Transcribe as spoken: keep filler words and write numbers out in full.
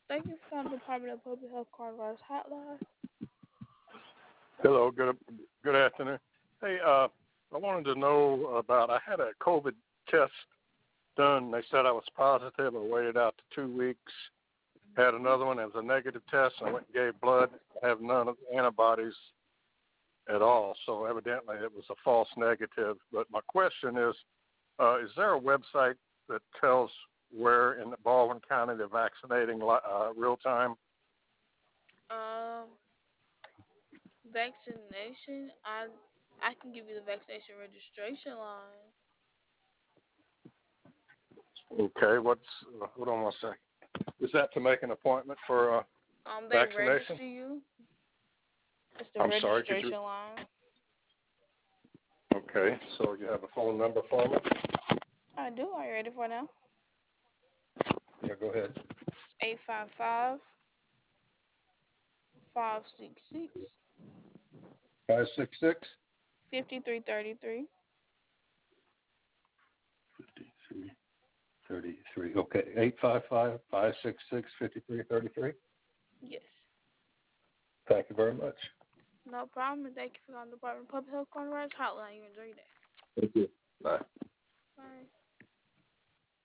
Thank you for calling the Department of Public Health Coronavirus Hotline. Hello, good good afternoon. Hey, uh, I wanted to know about. I had a COVID test done. They said I was positive. I waited out to two weeks. Had another one. It was a negative test. I went and gave blood. I have none of the antibodies at all. So evidently it was a false negative. But my question is, uh, is there a website that tells where in Baldwin County they're vaccinating uh, real time? Um, vaccination. I I can give you the vaccination registration line. Okay, what's, uh, hold on one second. Is that to make an appointment for uh, Um, they vaccination? register you. It's the I'm sorry, could registration you? line. Okay, so you have a phone number for me? I do. Are you ready for it now? Yeah, go ahead. Eight five five five six six Five six six. fifty three thirty three. Fifty-three thirty-three. Okay, eight five five five six six fifty three thirty three. Yes. Thank you very much. No problem. And thank you for calling the Department of Public Health Coronavirus Hotline. You enjoy your day. Thank you. Bye. Bye.